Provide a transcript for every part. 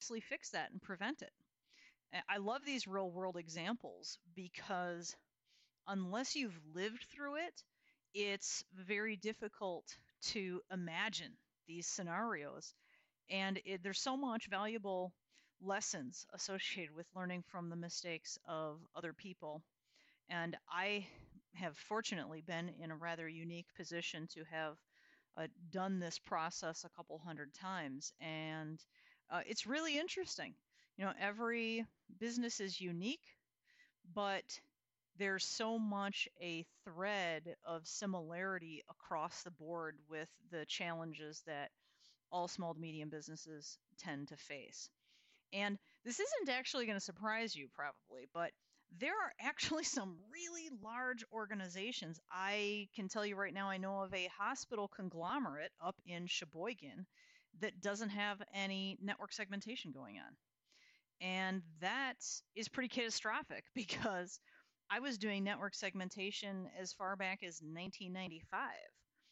obviously fix that and prevent it. I love these real world examples because unless you've lived through it, it's very difficult to imagine these scenarios. And there's so much valuable lessons associated with learning from the mistakes of other people. And I have fortunately been in a rather unique position to have done this process a couple hundred times. And it's really interesting. Every business is unique, but there's so much a thread of similarity across the board with the challenges that all small to medium businesses tend to face. And this isn't actually going to surprise you, probably, but there are actually some really large organizations. I can tell you right now, I know of a hospital conglomerate up in Sheboygan that doesn't have any network segmentation going on. And that is pretty catastrophic because I was doing network segmentation as far back as 1995.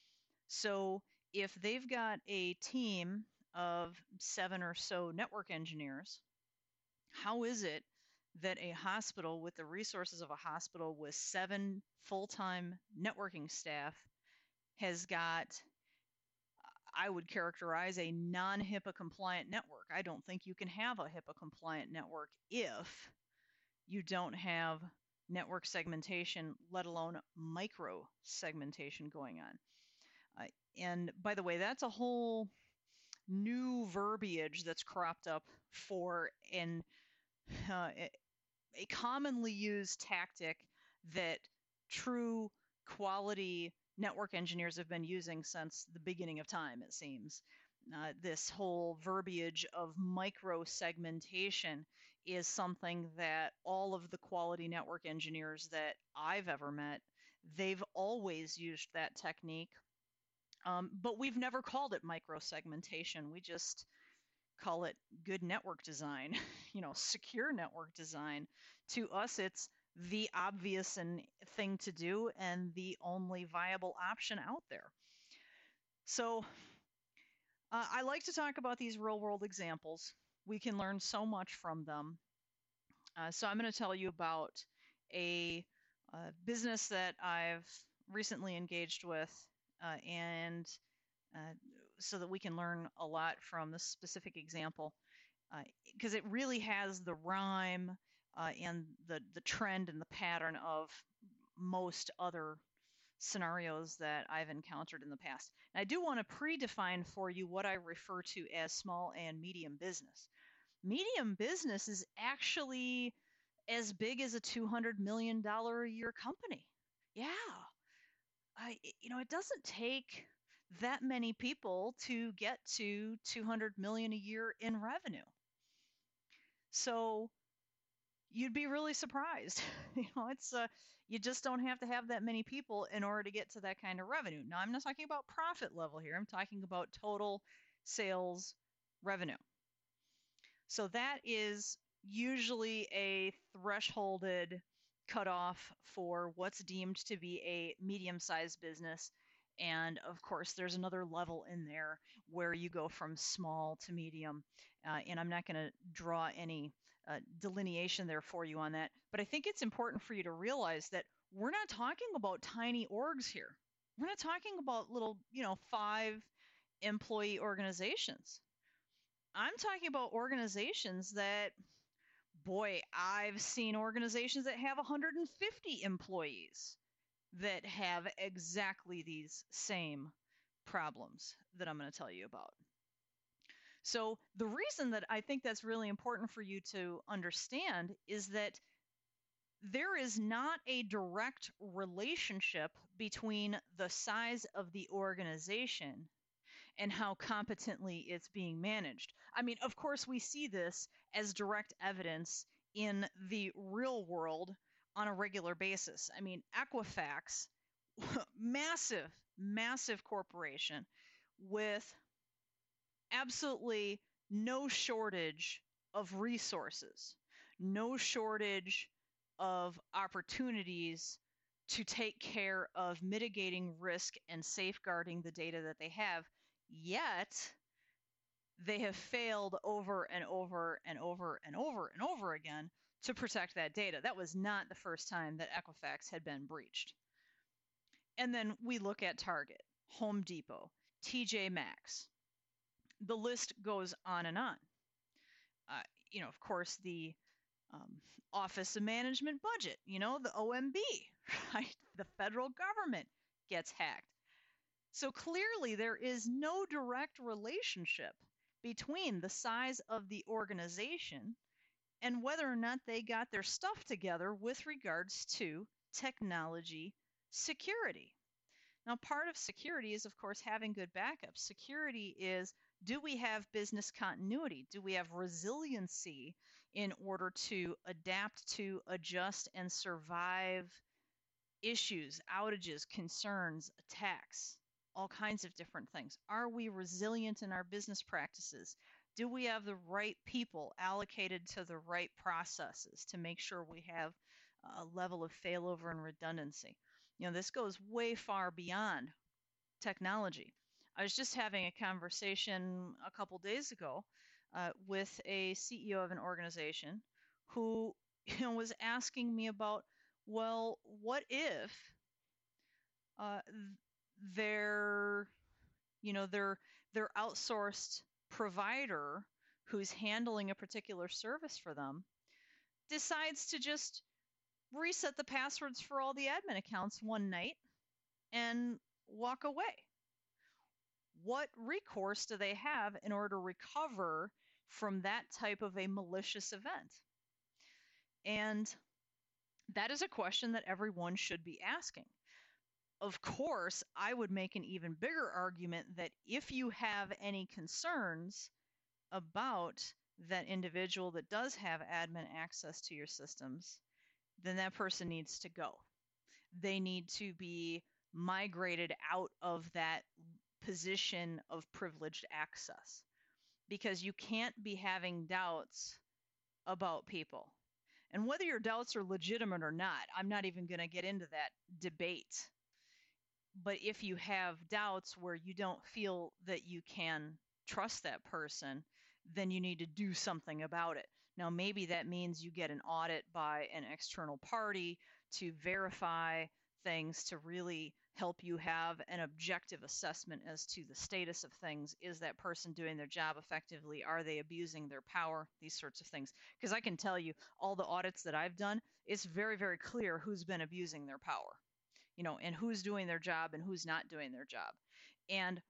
So if they've got a team of 7 or so network engineers, how is it that a hospital with the resources of a hospital with 7 full-time networking staff has got, I would characterize, a non-HIPAA compliant network? I don't think you can have a HIPAA compliant network if you don't have network segmentation, let alone micro segmentation going on. And by the way, that's a whole new verbiage that's cropped up for a commonly used tactic that true quality network engineers have been using since the beginning of time, it seems. This whole verbiage of micro segmentation is something that all of the quality network engineers that I've ever met, they've always used that technique. But we've never called it micro segmentation. We just call it good network design, secure network design. To us, it's the obvious thing to do and the only viable option out there. So I like to talk about these real world examples. We can learn so much from them. So I'm going to tell you about a business that I've recently engaged with, and so that we can learn a lot from this specific example, because it really has the rhyme and the trend and the pattern of most other scenarios that I've encountered in the past. And I do want to predefine for you what I refer to as small and medium business. Medium business is actually as big as a $200 million a year company. Yeah. It doesn't take that many people to get to 200 million a year in revenue. So you'd be really surprised. It's you just don't have to have that many people in order to get to that kind of revenue. Now, I'm not talking about profit level here. I'm talking about total sales revenue. So that is usually a thresholded cutoff for what's deemed to be a medium-sized business. And of course, there's another level in there where you go from small to medium. And I'm not going to draw any delineation there for you on that. But I think it's important for you to realize that we're not talking about tiny orgs here. We're not talking about little, 5-employee organizations. I'm talking about organizations that, boy, I've seen organizations that have 150 employees that have exactly these same problems that I'm going to tell you about. So the reason that I think that's really important for you to understand is that there is not a direct relationship between the size of the organization and how competently it's being managed. I mean, of course, we see this as direct evidence in the real world on a regular basis. I mean, Equifax, massive, massive corporation with absolutely no shortage of resources, no shortage of opportunities to take care of mitigating risk and safeguarding the data that they have. Yet, they have failed over and over and over and over and over again to protect that data. That was not the first time that Equifax had been breached. And then we look at Target, Home Depot, TJ Maxx. The list goes on and on. Of course, the Office of Management Budget, the OMB, right? The federal government gets hacked. So clearly, there is no direct relationship between the size of the organization and whether or not they got their stuff together with regards to technology security. Now, part of security is, of course, having good backups. Security is, do we have business continuity? Do we have resiliency in order to adapt to, adjust, and survive issues, outages, concerns, attacks, all kinds of different things? Are we resilient in our business practices? Do we have the right people allocated to the right processes to make sure we have a level of failover and redundancy? This goes way far beyond technology. I was just having a conversation a couple days ago with a CEO of an organization who was asking me about, well, what if uh, their their outsourced provider who's handling a particular service for them decides to just reset the passwords for all the admin accounts one night and walk away? What recourse do they have in order to recover from that type of a malicious event? And that is a question that everyone should be asking. Of course, I would make an even bigger argument that if you have any concerns about that individual that does have admin access to your systems, then that person needs to go. They need to be migrated out of that position of privileged access, because you can't be having doubts about people. And whether your doubts are legitimate or not, I'm not even going to get into that debate. But if you have doubts where you don't feel that you can trust that person, then you need to do something about it. Now, maybe that means you get an audit by an external party to verify things, to really help you have an objective assessment as to the status of things. Is that person doing their job effectively? Are they abusing their power? These sorts of things. Because I can tell you, all the audits that I've done, it's very, very clear who's been abusing their power, and who's doing their job and who's not doing their job. And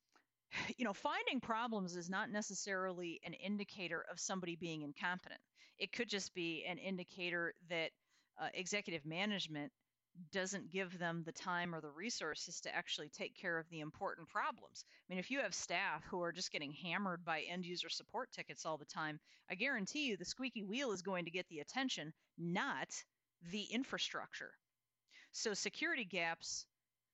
finding problems is not necessarily an indicator of somebody being incompetent. It could just be an indicator that executive management doesn't give them the time or the resources to actually take care of the important problems. I mean, if you have staff who are just getting hammered by end user support tickets all the time, I guarantee you the squeaky wheel is going to get the attention, not the infrastructure. So security gaps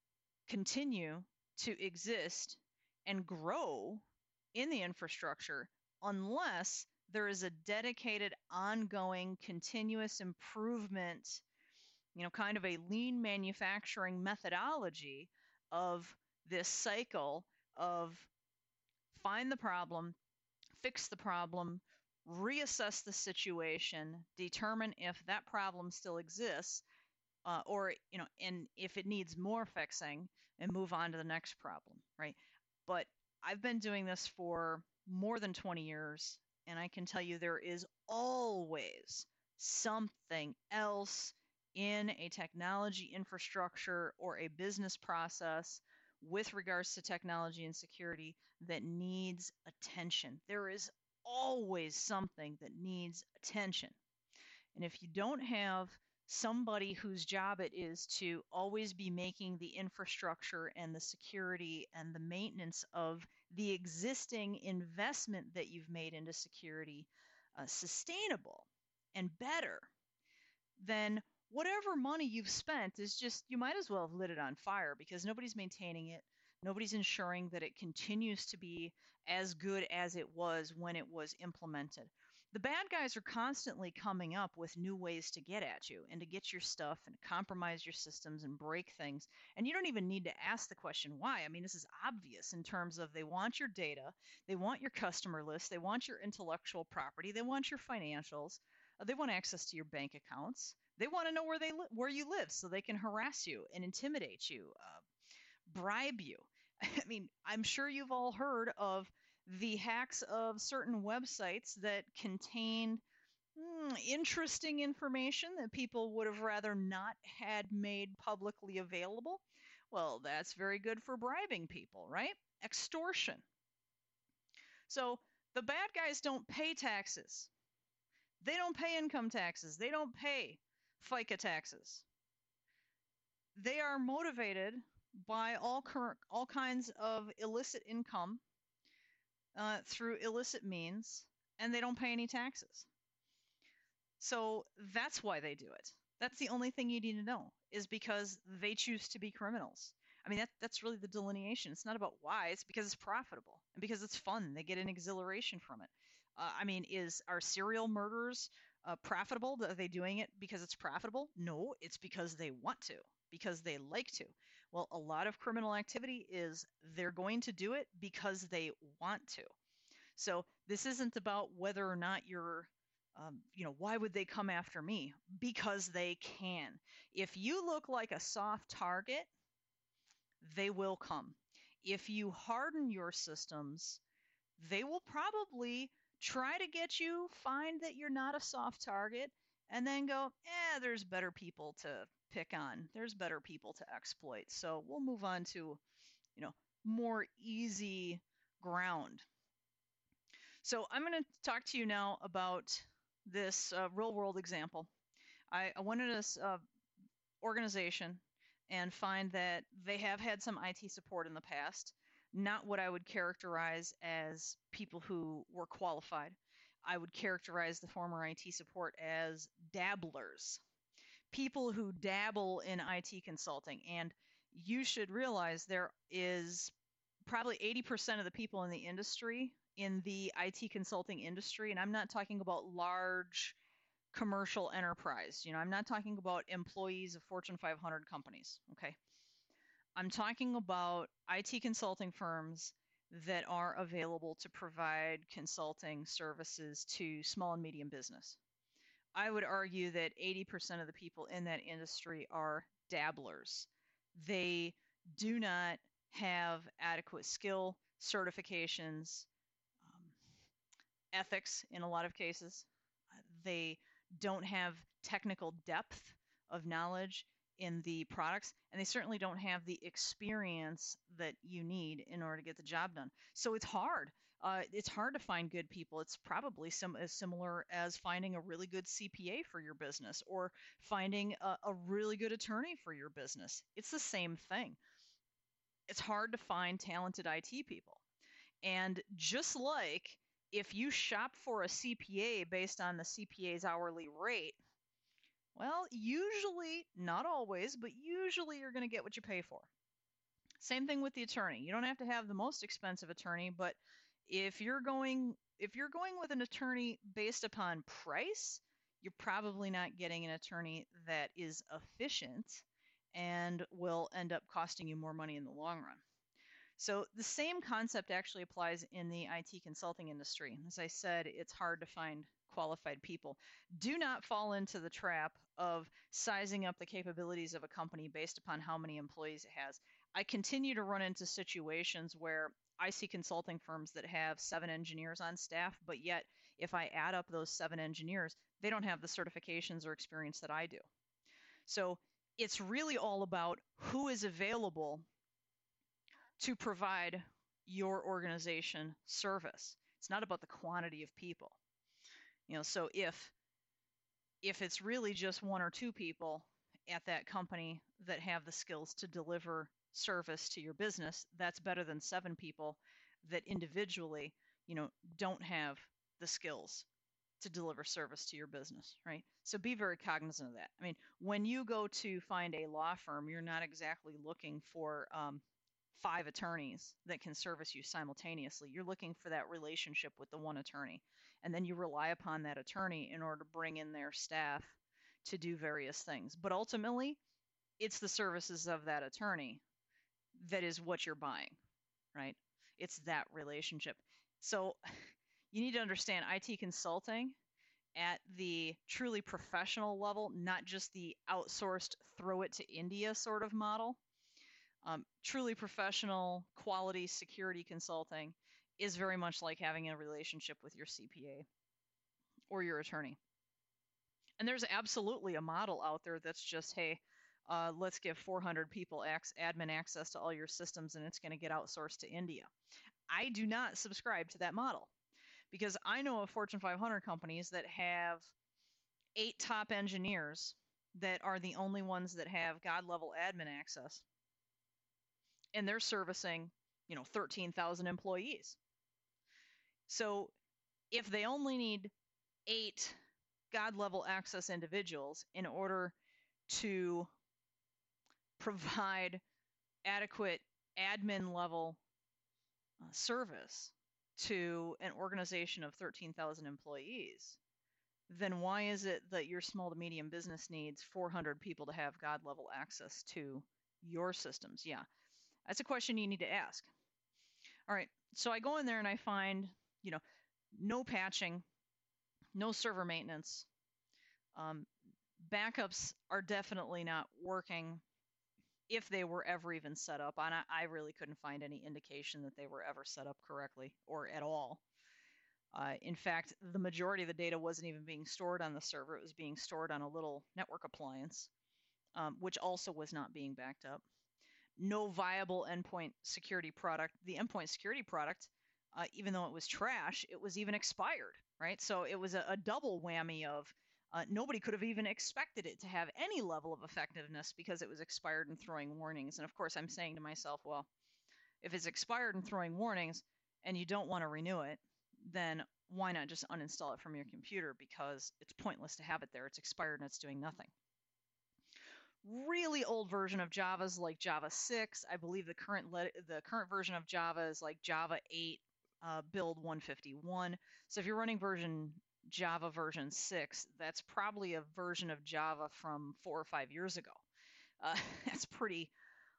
continue to exist and grow in the infrastructure unless there is a dedicated, ongoing, continuous improvement, kind of a lean manufacturing methodology of this cycle of find the problem, fix the problem, reassess the situation, determine if that problem still exists, or and if it needs more fixing, and move on to the next problem, right? But I've been doing this for more than 20 years, and I can tell you there is always something else in a technology infrastructure or a business process with regards to technology and security that needs attention. There is always something that needs attention. And if you don't have somebody whose job it is to always be making the infrastructure and the security and the maintenance of the existing investment that you've made into security sustainable and better, then whatever money you've spent is just, you might as well have lit it on fire, because nobody's maintaining it. Nobody's ensuring that it continues to be as good as it was when it was implemented. The bad guys are constantly coming up with new ways to get at you and to get your stuff and compromise your systems and break things. And you don't even need to ask the question why. I mean, this is obvious in terms of they want your data, they want your customer list, they want your intellectual property, they want your financials, they want access to your bank accounts. They want to know where you live so they can harass you and intimidate you, bribe you. I mean, I'm sure you've all heard of the hacks of certain websites that contained interesting information that people would have rather not had made publicly available. Well, that's very good for bribing people, right? Extortion. So the bad guys don't pay taxes. They don't pay income taxes. They don't pay FICA taxes. They are motivated by all kinds of illicit income through illicit means, and they don't pay any taxes. So that's why they do it. That's the only thing you need to know, is because they choose to be criminals. I mean, that's really the delineation. It's not about why, it's because it's profitable and because it's fun. They get an exhilaration from it. I mean, are serial murderers profitable? Are they doing it because it's profitable? No, it's because they want to, because they like to. Well, a lot of criminal activity is they're going to do it because they want to. So this isn't about whether or not why would they come after me? Because they can. If you look like a soft target, they will come. If you harden your systems, they will probably try to get you, find that you're not a soft target, and then go, there's better people to pick on. There's better people to exploit. So we'll move on to, more easy ground. So I'm going to talk to you now about this real world example. I went in this organization and find that they have had some IT support in the past, not what I would characterize as people who were qualified. I would characterize the former IT support as dabblers, people who dabble in IT consulting. And you should realize there is probably 80% of the people in the industry, in the IT consulting industry, and I'm not talking about large commercial enterprise. I'm not talking about employees of Fortune 500 companies. Okay. I'm talking about IT consulting firms that are available to provide consulting services to small and medium business. I would argue that 80% of the people in that industry are dabblers. They do not have adequate skill, certifications, um, ethics in a lot of cases. They don't have technical depth of knowledge in the products, and they certainly don't have the experience that you need in order to get the job done. So it's hard. It's hard to find good people. It's probably as similar as finding a really good CPA for your business or finding a really good attorney for your business. It's the same thing. It's hard to find talented IT people. And just like if you shop for a CPA based on the CPA's hourly rate, well, usually, not always, but usually you're going to get what you pay for. Same thing with the attorney. You don't have to have the most expensive attorney, but if you're going with an attorney based upon price, you're probably not getting an attorney that is efficient and will end up costing you more money in the long run. So the same concept actually applies in the IT consulting industry. As I said, it's hard to find qualified people. Do not fall into the trap of sizing up the capabilities of a company based upon how many employees it has. I continue to run into situations where I see consulting firms that have 7 engineers on staff, but yet if I add up those 7 engineers, they don't have the certifications or experience that I do. So it's really all about who is available to provide your organization service. It's not about the quantity of people. So if it's really just 1 or 2 people at that company that have the skills to deliver service to your business, that's better than 7 people that individually, don't have the skills to deliver service to your business, right? So be very cognizant of that. I mean, when you go to find a law firm, you're not exactly looking for 5 attorneys that can service you simultaneously. You're looking for that relationship with the one attorney. And then you rely upon that attorney in order to bring in their staff to do various things. But ultimately, it's the services of that attorney that is what you're buying, right? It's that relationship. So you need to understand IT consulting at the truly professional level, not just the outsourced throw it to India sort of model. Truly professional quality security consulting is very much like having a relationship with your CPA or your attorney. And there's absolutely a model out there that's just, hey, let's give 400 people admin access to all your systems and it's going to get outsourced to India. I do not subscribe to that model because I know of Fortune 500 companies that have 8 top engineers that are the only ones that have God level admin access. And they're servicing, 13,000 employees. So if they only need 8 God level access individuals in order to provide adequate admin level service to an organization of 13,000 employees, then why is it that your small to medium business needs 400 people to have God level access to your systems? Yeah, that's a question you need to ask. All right, so I go in there and I find, no patching, no server maintenance. Backups are definitely not working if they were ever even set up. And I really couldn't find any indication that they were ever set up correctly or at all. In fact, the majority of the data wasn't even being stored on the server. It was being stored on a little network appliance, which also was not being backed up. No viable endpoint security product. The endpoint security product, even though it was trash, it was even expired, right? So it was a double whammy of nobody could have even expected it to have any level of effectiveness because it was expired and throwing warnings. And of course, I'm saying to myself, well, if it's expired and throwing warnings and you don't want to renew it, then why not just uninstall it from your computer, because it's pointless to have it there. It's expired and it's doing nothing. Really old version of Java is like Java 6. I believe the current version of Java is like Java 8 build 151. So if you're running Java version 6, that's probably a version of Java from 4 or 5 years ago. That's pretty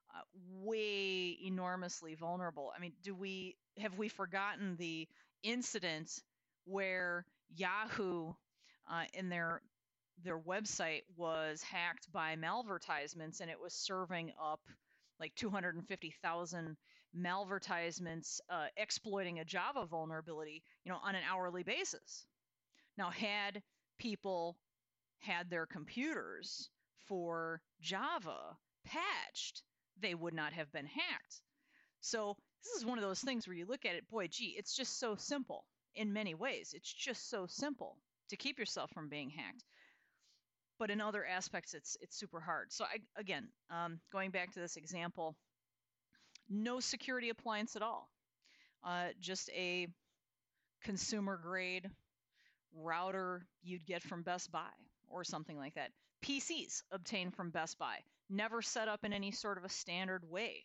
way enormously vulnerable. I mean, have we forgotten the incident where Yahoo in their website was hacked by malvertisements, and it was serving up like 250,000 malvertisements exploiting a Java vulnerability, on an hourly basis. Now, had people had their computers for Java patched, they would not have been hacked. So this is one of those things where you look at it, boy, gee, it's just so simple in many ways. It's just so simple to keep yourself from being hacked. But in other aspects, it's super hard. So again, going back to this example, no security appliance at all. Just a consumer grade router you'd get from Best Buy or something like that. PCs obtained from Best Buy, never set up in any sort of a standard way.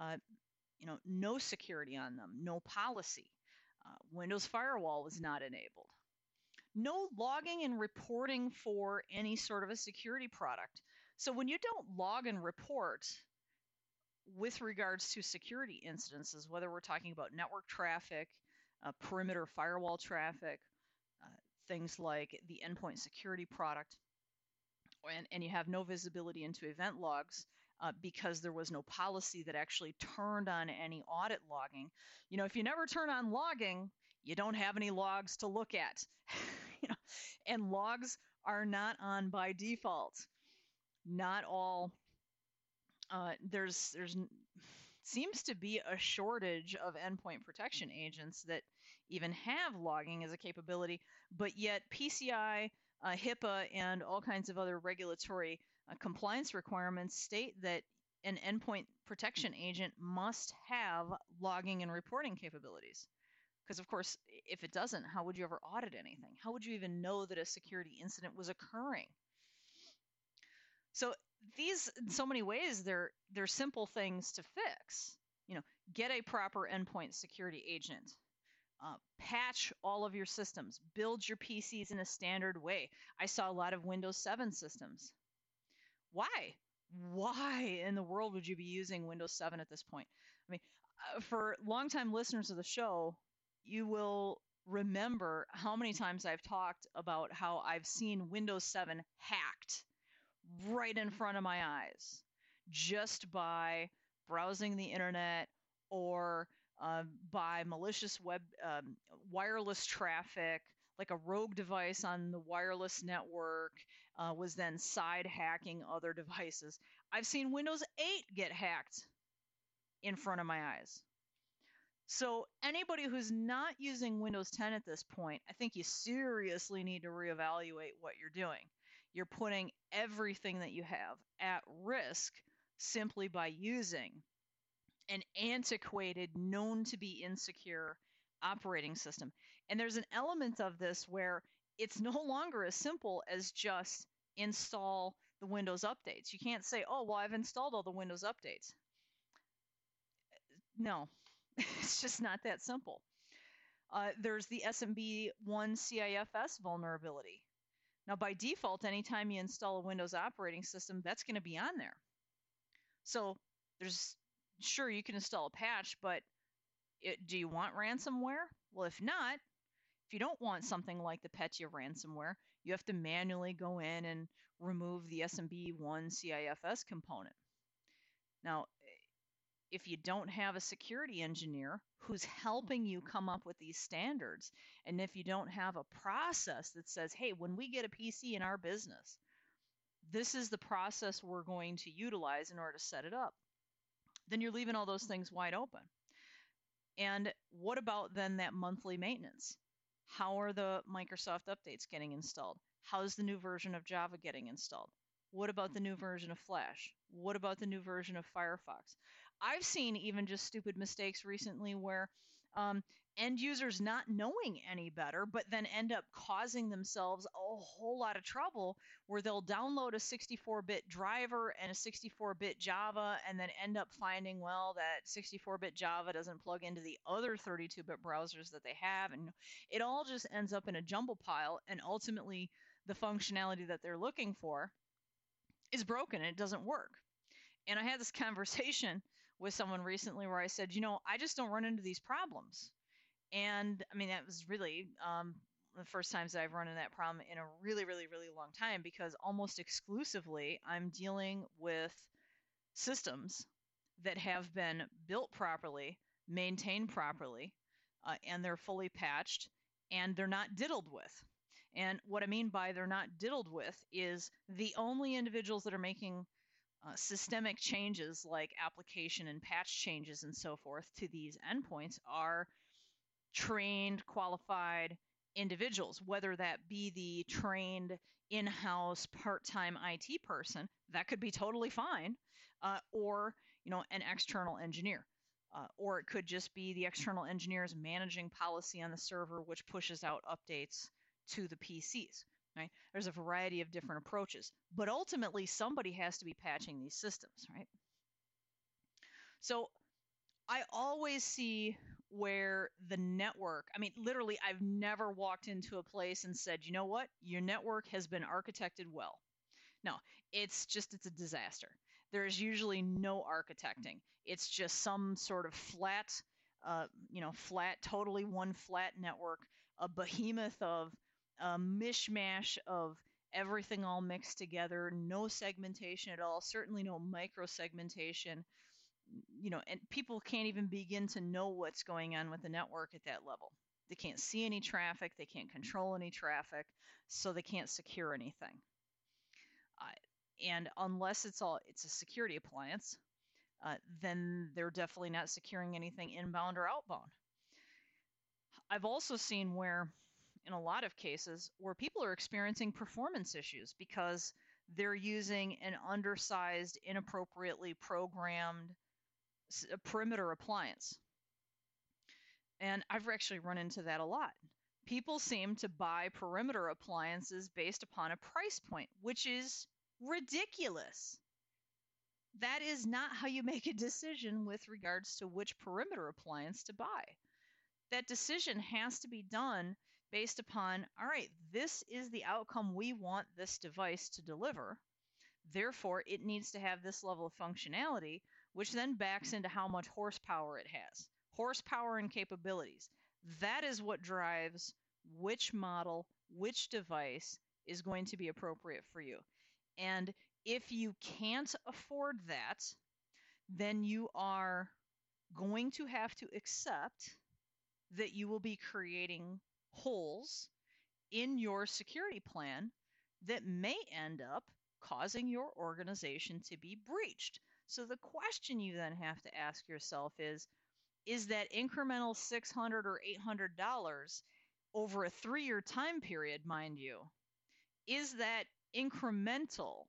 No security on them, no policy. Windows Firewall was not enabled. No logging and reporting for any sort of a security product. So when you don't log and report with regards to security incidences, whether we're talking about network traffic, perimeter firewall traffic, things like the endpoint security product, and you have no visibility into event logs because there was no policy that actually turned on any audit logging. If you never turn on logging, you don't have any logs to look at. And logs are not on by default. Not all. There's seems to be a shortage of endpoint protection agents that even have logging as a capability, but yet PCI, HIPAA, and all kinds of other regulatory compliance requirements state that an endpoint protection agent must have logging and reporting capabilities. Because, of course, if it doesn't, how would you ever audit anything? How would you even know that a security incident was occurring? So these, in so many ways, they're simple things to fix. You know, get a proper endpoint security agent. Patch all of your systems. Build your PCs in a standard way. I saw a lot of Windows 7 systems. Why? Why in the world would you be using Windows 7 at this point? I mean, for longtime listeners of the show, you will remember how many times I've talked about how I've seen Windows 7 hacked right in front of my eyes just by browsing the internet or by malicious web wireless traffic, like a rogue device on the wireless network was then side hacking other devices. I've seen Windows 8 get hacked in front of my eyes. So anybody who's not using Windows 10 at this point, I think you seriously need to reevaluate what you're doing. You're putting everything that you have at risk simply by using an antiquated, known to be insecure operating system. And there's an element of this where it's no longer as simple as just install the Windows updates. You can't say, oh, well, I've installed all the Windows updates. No, it's just not that simple. There's the SMB1 CIFS vulnerability. Now, by default, anytime you install a Windows operating system, that's going to be on there. So sure, you can install a patch, but do you want ransomware? Well, if not, if you don't want something like the Petya ransomware, you have to manually go in and remove the SMB1 CIFS component. Now, if you don't have a security engineer who's helping you come up with these standards, and if you don't have a process that says, hey, when we get a PC in our business, this is the process we're going to utilize in order to set it up, then you're leaving all those things wide open. And what about then that monthly maintenance? How are the Microsoft updates getting installed? How's the new version of Java getting installed? What about the new version of Flash? What about the new version of Firefox? I've seen even just stupid mistakes recently where end users not knowing any better, but then end up causing themselves a whole lot of trouble where they'll download a 64-bit driver and a 64-bit Java and then end up finding, well, that 64-bit Java doesn't plug into the other 32-bit browsers that they have. And it all just ends up in a jumble pile, and ultimately the functionality that they're looking for is broken and it doesn't work. And I had this conversation with someone recently where I said, I just don't run into these problems. And I mean, that was really the first times that I've run into that problem in a really, really, really long time, because almost exclusively I'm dealing with systems that have been built properly, maintained properly, and they're fully patched, and they're not diddled with. And what I mean by they're not diddled with is the only individuals that are making systemic changes like application and patch changes and so forth to these endpoints are trained, qualified individuals, whether that be the trained in-house part-time IT person, that could be totally fine, or an external engineer. Or it could just be the external engineers managing policy on the server, which pushes out updates to the PCs. Right? There's a variety of different approaches, but ultimately somebody has to be patching these systems, right? So I always see where the network, I mean, literally, I've never walked into a place and said, you know what, your network has been architected well. No, it's a disaster. There's usually no architecting. It's just some sort of flat, totally one flat network, a behemoth of a mishmash of everything all mixed together, no segmentation at all, certainly no micro segmentation, and people can't even begin to know what's going on with the network at that level. They can't see any traffic, they can't control any traffic, so they can't secure anything. And unless it's a security appliance, then they're definitely not securing anything inbound or outbound. I've also seen where, in a lot of cases, where people are experiencing performance issues because they're using an undersized, inappropriately programmed perimeter appliance. And I've actually run into that a lot. People seem to buy perimeter appliances based upon a price point, which is ridiculous. That is not how you make a decision with regards to which perimeter appliance to buy. That decision has to be done based upon, all right, this is the outcome we want this device to deliver. Therefore, it needs to have this level of functionality, which then backs into how much horsepower it has. Horsepower and capabilities. That is what drives which model, which device is going to be appropriate for you. And if you can't afford that, then you are going to have to accept that you will be creating holes in your security plan that may end up causing your organization to be breached. So the question you then have to ask yourself is that incremental $600 or $800 over a 3-year time period, mind you, is that incremental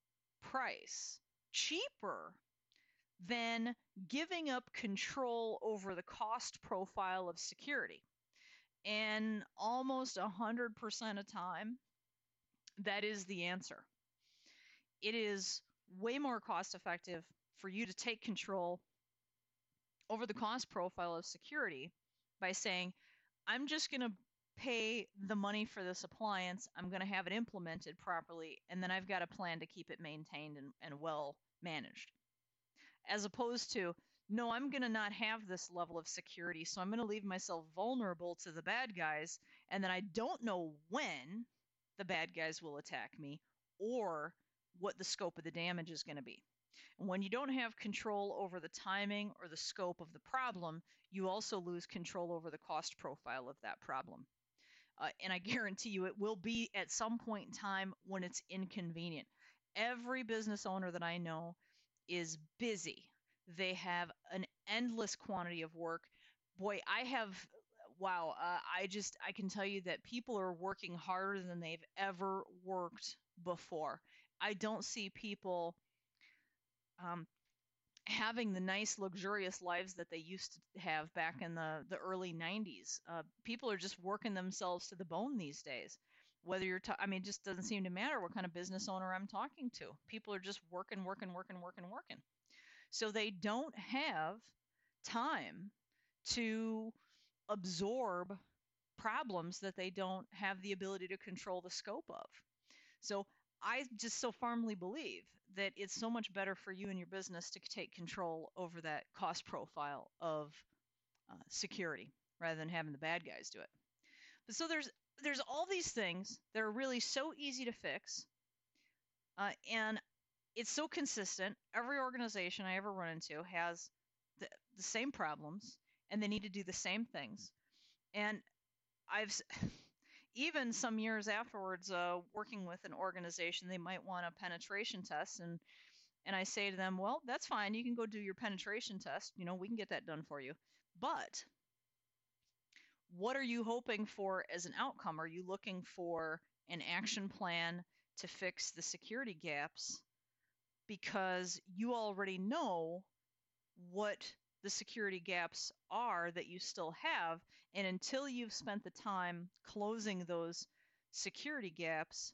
price cheaper than giving up control over the cost profile of security? And almost 100% of time, that is the answer. It is way more cost effective for you to take control over the cost profile of security by saying, I'm just going to pay the money for this appliance, I'm going to have it implemented properly, and then I've got a plan to keep it maintained and well managed. As opposed to, no, I'm going to not have this level of security, so I'm going to leave myself vulnerable to the bad guys, and then I don't know when the bad guys will attack me or what the scope of the damage is going to be. And when you don't have control over the timing or the scope of the problem, you also lose control over the cost profile of that problem. And I guarantee you it will be at some point in time when it's inconvenient. Every business owner that I know is busy. They have an endless quantity of work. Boy, I can tell you that people are working harder than they've ever worked before. I don't see people um, having the nice, luxurious lives that they used to have back in the early 90s. People are just working themselves to the bone these days. Whether it just doesn't seem to matter what kind of business owner I'm talking to. People are just working, working, working, working, working. So they don't have time to absorb problems that they don't have the ability to control the scope of. So I just so firmly believe that it's so much better for you and your business to take control over that cost profile of security rather than having the bad guys do it. But so there's all these things that are really so easy to fix, and it's so consistent. Every organization I ever run into has the same problems, and they need to do the same things. And I've even some years afterwards, working with an organization, they might want a penetration test, and I say to them, well, that's fine. You can go do your penetration test. We can get that done for you. But what are you hoping for as an outcome? Are you looking for an action plan to fix the security gaps because you already know what the security gaps are that you still have, and until you've spent the time closing those security gaps,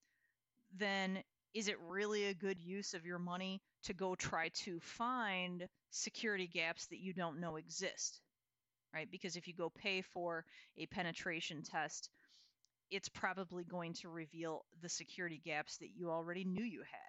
then is it really a good use of your money to go try to find security gaps that you don't know exist, right? Because if you go pay for a penetration test, it's probably going to reveal the security gaps that you already knew you had.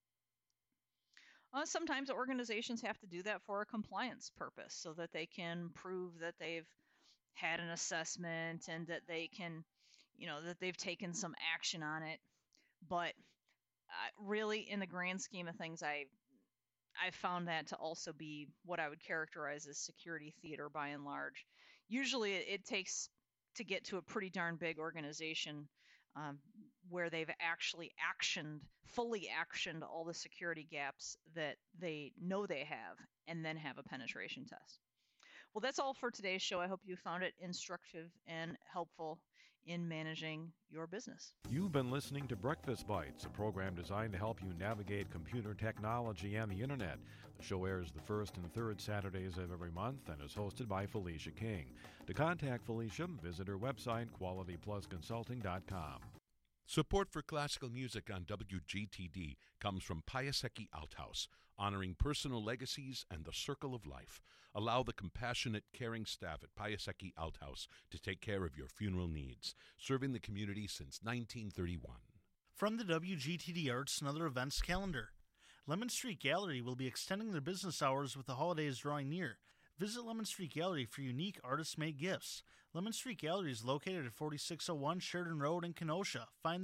Sometimes organizations have to do that for a compliance purpose so that they can prove that they've had an assessment and that they can, that they've taken some action on it. But really, in the grand scheme of things, I found that to also be what I would characterize as security theater by and large. Usually it takes to get to a pretty darn big organization where they've actually fully actioned all the security gaps that they know they have, and then have a penetration test. Well, that's all for today's show. I hope you found it instructive and helpful in managing your business. You've been listening to Breakfast Bites, a program designed to help you navigate computer technology and the internet. The show airs the first and third Saturdays of every month and is hosted by Felicia King. To contact Felicia, visit her website, qualityplusconsulting.com. Support for classical music on WGTD comes from Piasecki Althouse, honoring personal legacies and the circle of life. Allow the compassionate, caring staff at Piasecki Althouse to take care of your funeral needs, serving the community since 1931. From the WGTD Arts and Other Events calendar, Lemon Street Gallery will be extending their business hours with the holidays drawing near. Visit Lemon Street Gallery for unique artist-made gifts. Lemon Street Gallery is located at 4601 Sheridan Road in Kenosha. Find